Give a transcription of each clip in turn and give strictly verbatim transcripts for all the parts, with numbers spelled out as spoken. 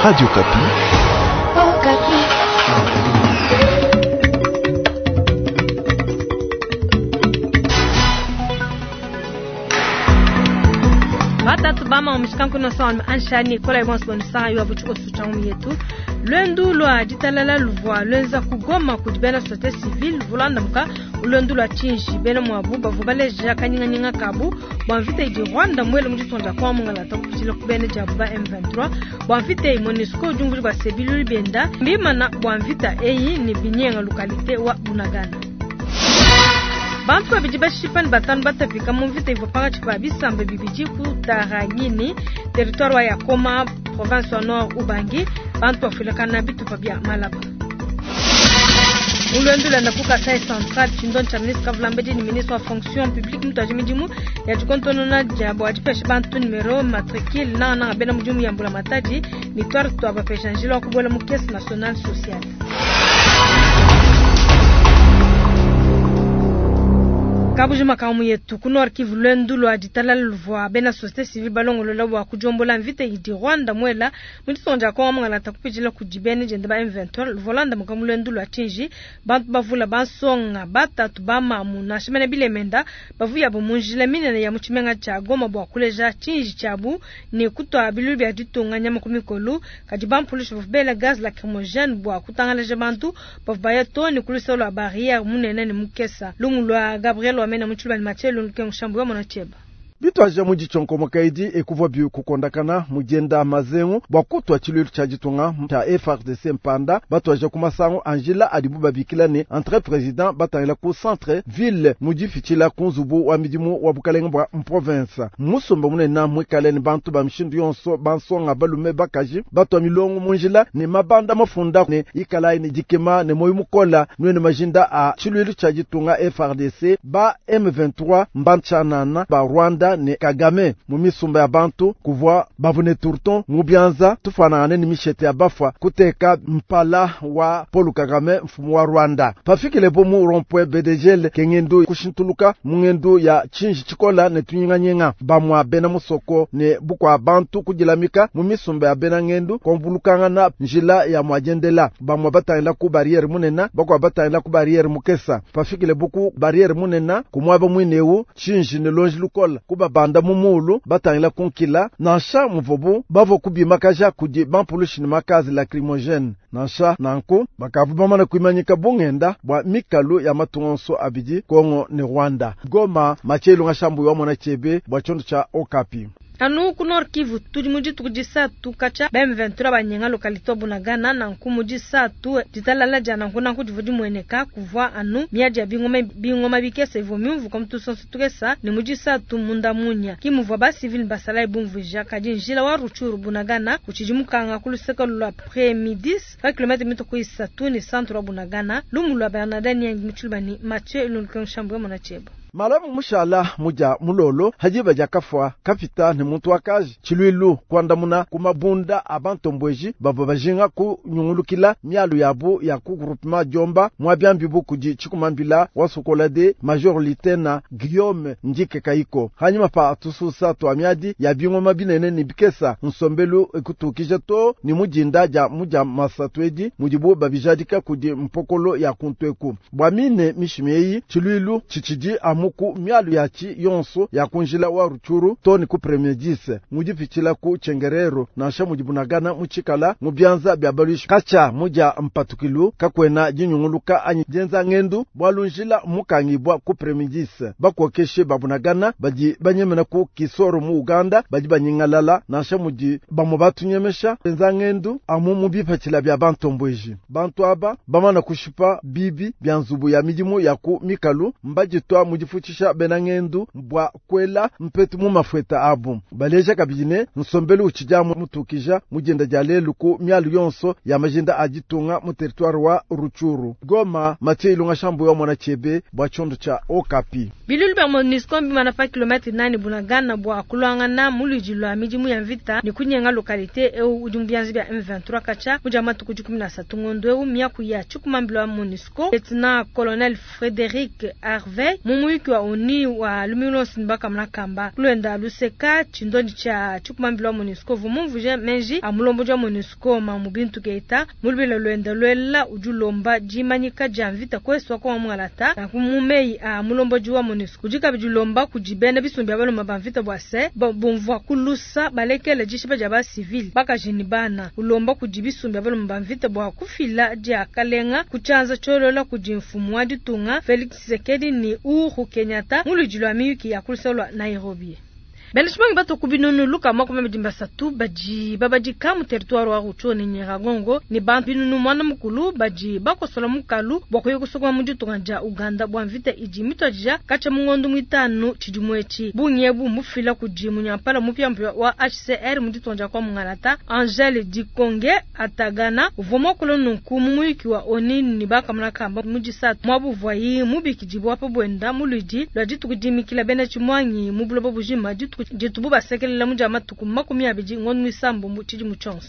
Radio Kapi. Oh, Kapi. Batatu bama omishkanku no son anshani kola ibons bonsa yo abuchuko tuchaumi yetu lwendu lwa jitalala luvwa lwenza kugoma kujibena sote civil vulanda muka lwendu lwa chinji bena mwabu bavubale jaka nyinga nyinga kabu bwanvite di Rwanda mwele mjitonda kwa mungala takupitilo kubene jabuba M vingt-trois bwanvite MONUSCO junguri ba sebilu benda mbima na bwanvita eyi ni binyenga lokalite wa Bunagana. Bantu wa bijiba shipan batan batafika muvita ivopanga chipa bisambe bibiji kutaranyini territoire wa Yakoma province wa Nord Ubangi bantu wa filakana bitu pabia Malaba. Ulwendula na kuka sai central chindon cha ministre Kavlambedi ni ministre wa fonction publique mtu ajimijimu ya jukontono na jabo ajipeshi bantu numero matricule na na bena mjumu ya mbula mataji ni twari tuwa bapesha njilo wa kubola mukesi national social. Kabujuma kaumu yetu kunor Kivu lwendu lwa jitalala luvwa bena société civile balongo lolawa kujombola mvite idi Rwanda mwela mundisonja kwa mwala takupijila kujibene jende ba M vingt-trois volanda mukamu lwendu lwa chinji bantu bavula bansonga batatu bamamu na shimene bile menda bavuya bumunjile minene ya muchimenga cha Goma bwa kuleja chinji chabu ni kutwa bilu bya ditunga nyama kumikolu kajibampulish bela gaz lacrymogène bwa kutangala bantu bavbaya toni kulisolo la barrière munene ni mukesa lumu lwa Gabriel amena mchulba ni machelo nkengo shambu yamo na cheba. Bitu aja muji chonko makaidi ekuva biu kukondakana mujenda mazengu bwakutu wa chilu chajitunga cha F R D C mpanda batu aja kumasango Angela Adibuba Bikilane entre président batangila ku centre ville muji fichila kunzubu wa midimu wa bukalenga bwa province musomba mune na mwikaleni bantu ba mshindu yonso bansonga balume bakaji batu wa milongo munjila ni mabanda mafunda ne ikalai ni jikema ne moyu mukola nwene majinda a chilu chajitunga F R D C ba M vingt-trois mbanchanana ba Rwanda ne Kagame mumisumba ya bantu kuvwa bavune turton mubianza tufanane ni mishete ya bafa kuteka mpala wa Paul Kagame mfumu wa Rwanda pafikile bomu rompwe B D G kengendu kushintuluka mungendu ya chinji chikola ne tunyinga nyenga bamwa bena musoko ne bukwa bantu kujilamika mumisumba ya bena ngendu konvulukanga na njila ya mwajendela bamwa batayila ku barriere munena bakwa batayila ku barriere mukesa pafikile buku barriere munena kumwaba mwinewu chinji ne lonji lukola kuba banda mumulu batangila kunkila nansha muvobu bavo kubima kaja kudi bampulushini makazi lacrymogène nansha nanku bakavu bamana kuimanyika bungenda bwa mikalu ya matungonso abiji Kongo ne Rwanda. Goma machelu ngashambu wa mwana chebe bwa chondo cha Okapi. Anu kunor Kivu tujimuji tukujisa tukacha M vingt-trois banyenga lokalito Bunagana na nkumuji sa tu jitalala jana nkuna kujivuji mweneka kuvwa anu miaji ya bingoma bingoma bikese vomiumvu kwa mtu sonsi tukesa ni muji sa tu munda munya kimuvwa ba civil basala ibumvija kaji njila wa Ruchuru Bunagana kuchijimukanga kuluseka lula pre-midis fa kilometre mito kuisa tu ni centre wa Bunagana lumu lwa Bernardani ya mchulbani mache ilunukeng shambuwa mwanacheba. Malamu mushala muja mulolo hajiba jakafwa kapita ni muntu wakaji chilwilu kwanda muna kumabunda abantombweji babo bajinga ku nyungulukila mialu yabu ya ku groupement Jomba mwabyambi bukuji chikumambila wasukolade major litena Guillaume Njike Kaiko hanyuma pa tususa to amyadi ya bingo mabinene ni bikesa nsombelu ekutukije to ni mujinda ja muja masatwedi mujibu babijadika kudi mpokolo ya kuntweku bwamine mishimei chilwilu chichiji amu ku mialu yachi yonso ya kunjila wa Ruchuru toni ku premierjise mujifichila ku Chengerero na sha mujibunagana muchikala mubyanza byabalush kacha muja mpatukilu kakwena jinyunguluka anyi jenza ngendu bwalunjila mukangibwa ku premierjise bakokeshe babunagana baji banyemena ku Kisoro mu Uganda baji banyingalala na sha muji bamubatunyemesha jenza ngendu amu mubipachila bya bantombweji bantu aba bamana kushipa bibi byanzubu ya mijimu ya ku Mikalu mbaji toa mujifu kuchisha benangendu mbwa kwela mpetu mu mafweta abu baleja kabijine nsombelu uchijamu mutukija mujenda jalelu ku mialu yonso ya majenda ajitunga mu territoire wa Ruchuru. Goma Mathieu Ilunga shambu ya mwana chebe bwa chondo cha Okapi. Bilulbe MONUSCO bimana pa kilometri nane Bunagana bwa kulanga na mulujilo amijimu ya mvita ni kunyenga lokalite eu ujumbianzi bya M vingt-trois kacha mujamatu kumi na tatu ngondo eu miaku ya chukumambilo wa MONUSCO Lieutenant Colonel Frédéric Harvey mumu mwiki wa oni wa lumino sinbaka mnakamba luenda luseka chindoni cha chukumambilo wa MONUSCO vumumvuje menji amulombo jwa MONUSCO mamubintu keita mulubile luenda luela ujulomba jimanyika jamvita kweswa kwa mwalata na kumumei amulombo jwa MONUSCO kujika bijulomba kujibena bisumbi abaloma bamvita bwase bomvwa kulusa balekele jishiba jaba civil baka jinibana ulomba kujibisumbi abaloma bamvita bwa kufila dia kalenga kuchanza cholola kujimfumu waditunga Felix Tshisekedi ni Uhuru Kenyatta mulujilwa miyuki ya kuliselwa Nairobi. Belishmangi bato kubinunu luka makome mjimba satu baji babaji kamu territoire wa Ruchoni Nyiragongo ni bantu binunu mwana mukulu baji bako sola mukalu bako yoko sokwa mjutu nganja Uganda bwanvite iji mito jija kacha mungondu mwitanu chijumwechi bunyebu mufila kujimu nyampala mupia mpia wa H C R mjutu nganja kwa mungalata Angele Dikonge atagana uvomo kolonu kumumwiki wa onini ni baka mnakamba mujisatu mwabu vwayi mubiki jibu wapo buenda muluji lwajitu kujimikila bena chumwanyi mubulobo bujima jitu jitubu basekelela muja matuku makumi abiji ngonu misambo muchiji muchonso.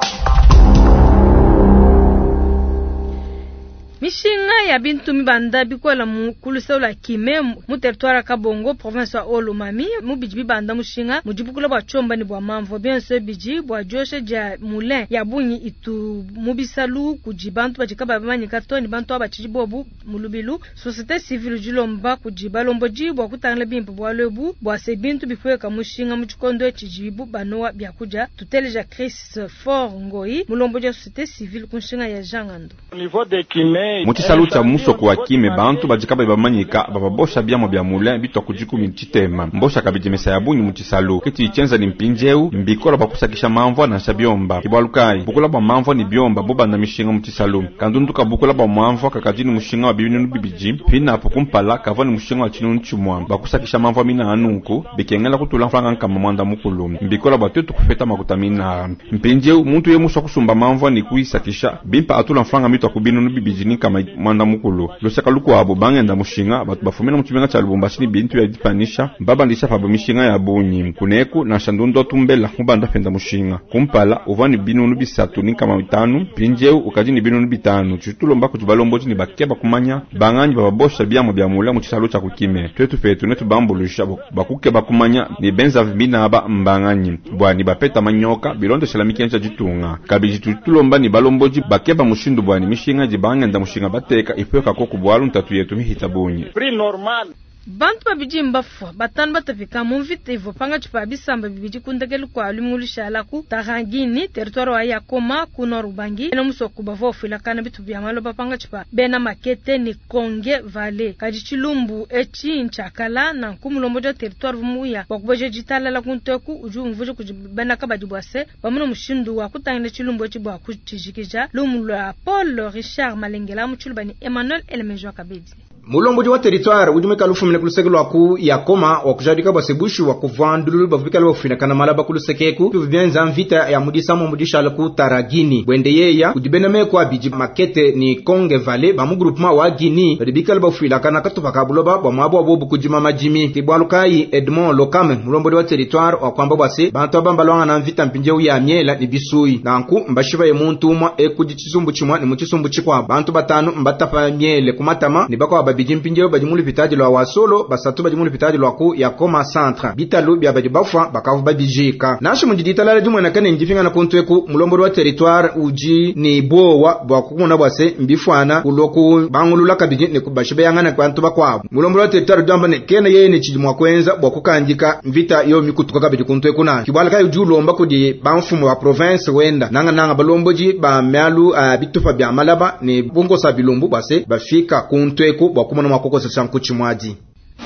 Mishinga ya bintu mibanda bikola mukuluseula kime mu territoire Kabongo province wa Olomami mu biji bibanda mushinga mujibukula bwa chomba ni bwa mamvo bien se biji bwa joshe ja moulin ya bunyi itu mubisalu kujibantu bajikaba bamanyi katoni bantu abachijibobu mulubilu société civile julomba kujibalombo ji bwa kutangala bimpo bwa lebu bwa se bintu bifweka mushinga muchikondo echijibu banoa byakuja tuteleja Chris Fort Ngoi mulombo ja société civile kunshinga ya Jangando. Niveau de kime Mutisalu cha musoko wa kime bantu bajikaba babamanyika bababosha byamo bya moulin bitwa kujiku mititema mbosha kabijemesa ya bunyi mutisalu kiti ichenza ni mpinjeu mbikola bakusakisha mamvo na shabyomba kibwalukai bukula ba mamvo ni byomba boba na mishinga mutisalu kandunduka bukula ba mamvo kakajini mushinga wa bibinu bibiji pina apo kumpala kavani mushinga wa chinu nchumwa bakusakisha mamvo mina anunku bikengela kutula mflanga nkama mwanda mukulu mbikola batutu kufeta makutamina mpinjeu muntu ye muswa kusumba mamvo ni kuisakisha bimpa atula mflanga mitwa kubinu bibiji kama mwanda mukulu losaka luko abo bangenda mushinga batu bafumena muchibenga cha Lubumbashi ni bintu ya dipanisha baba ndisha fabo mishinga ya bunyi kuneku na shandundo tumbela mubanda fenda mushinga kumpala uvani binunu bisatu ni kama bitanu pinjeu ukajini binunu bitanu chitulomba kujibalombo ni bakeba kumanya banganyi bababosha byamo bya mula muchisalu cha kukime twetu fetu netu bambulusha bakuke bakumanya ni benza vibina aba mbanganyi bwani bapeta manyoka bilondo shalamiki encha jitunga kabiji tutulomba ni balomboji bakeba mushindu bwani mishinga jibanga nda mushinga bateka ifweka ko kubwalu ntatu yetu mihita bunyi prix normal bantu babiji mbafwa batanu batafika mumvite ivo panga chupa bisamba bibiji kundagelu kwa alimululishala ku Tarangini territoire wa Yakoma kuno Rubangi eno musoko bavofu ilakana bitu bya maloba panga chupa bena makete ni Konge Valley kajichilumbu echi nchakala na kumulombo jo territoire vumuya bakuboje jitala la kunteku uju mvuje kujibena kabajibwase bamuno mushindu wa kutangene chilumbu echi bwa kuchijikija lumulwa Paul Richard Malengela muchulubani Emmanuel Elmejo Kabedi mulombo wa territoire ujumeka lufu mine kulusegelo waku Yakoma wakujadika basebushu wakuvandululu bavubika lwafina kana malaba kulusekeku tuvibienza mvita ya mudisa mu mudisha laku Tarangini bwende yeya kudibena meko abiji makete ni Konge Valley ba mu groupement wa Guinea badibika lwafina kana katupaka buloba ba mwabo abobu kujima majimi kibwalukai Edmond Lokame mulombo wa territoire wakwamba base bantu abambalwanga na mvita mpinjeu ya miela ni bisui nanku mbashiba ye muntu umwa ekujichisumbu chimwa ni muchisumbu chikwa bantu batanu mbatafa miele kumatama ni bako biji mpinjeo bajimuli pitaji lwa wasolo basatu bajimuli pitaji lwa ku Yakoma centre bitalu bya bajibafa bakavu babijika nashi mujidita la jumwe nakane njifinga na kontweku mulombo wa territoire uji ni bowa bwakumona bwase mbifwana kuloku bangulula kabiji ne kubashibe yangana kwantu bakwa mulombo wa territoire jamba ne kena yeye ne chijimwa kwenza bwakukanjika mvita yo mikutuka kabiji kontweku na kibala kai julomba kudi banfumu wa province wenda nanga nanga balomboji ba myalu uh, bitufa bya malaba ne bongo sa bilombu base bafika kontweku bwa kumana makoko sa sankuchi mwaji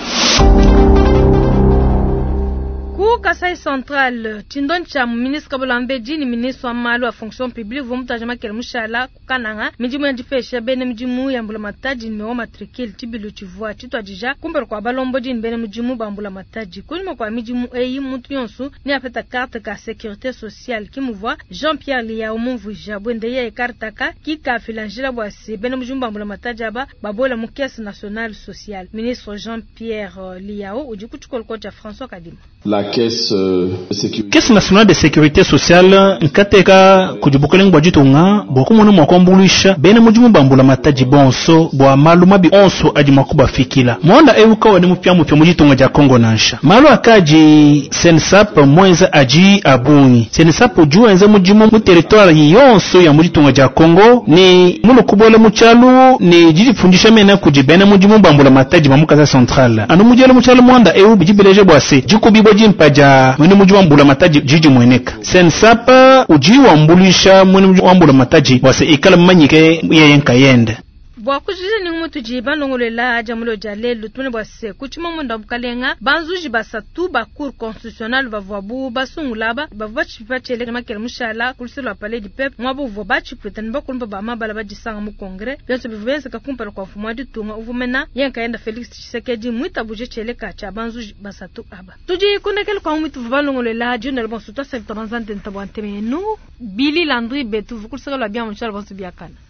Kasai Central Chindon cha ministre Bolambeji ni ministre wa malu wa fonction publique vumtajama kele mushala kukananga mijimu ya jifesha bene mijimu ya mbula mataji ni mewa matrikili tibilu chivua chitu ajija kumbero kwa balomboji ni bene mijimu ba mbula mataji kunima kwa mijimu eyi mutu yonsu ni apeta carte ka sécurité sociale kimuvwa Jean-Pierre Liao mumvuja bwende ye carte ka kika filanjila bwasi bene mijimu ba mbula mataji aba babola mu caisse nationale sociale ministre Jean-Pierre Liao ujikuchukol kocha François Kadima la caisse caisse euh, de sécurité. Caisse nationale de sécurité sociale nkateka kujibukelenga bwajitunga bokumona mwakwambulisha bene mujimu bambula mataji bonso bwa maluma bi onso aji makuba fikila mwanda euka wani mupya mupya mujitunga ja Kongo nansha malu akaji sensap mwenza aji abunyi sensap juenze mujimu mu territoire yonso ya mujitunga ja Kongo ni mulu kubole muchalu ni jiji fundisha mena kujibena mujimu bambula mataji mamukaza central anu mujelo muchalu mwanda eu bijibileje bwase jikubibo jimpaja mwene mujimu bambula mataji jiji mweneka sensap uji wambulisha mwene wambula mataji bwase ikala manyike yeyenka yende bwa kujije ni mutu jiba longolela aja mulo jale lutune bwa se kuchima munda bukalenga banzuji basatu ba cour constitutionnel bavwabu basungulaba bavwachi pachele kama kele mushala kuliselo apale di pep mwabu vobachi pretend ba kulumba ba mabala ba jisanga mu kongre byanso bivuyense ka kumpara kwa fumwa di tunga uvumena yenka yenda Felix Tshisekedi muita buje chele ka cha banzuji basatu aba tuji kundekele kwa mutu vubalongolela jona bon suta se tabanzante ntabwante menu Billy Landry betu vukuliselo la bya mushala bonso byakana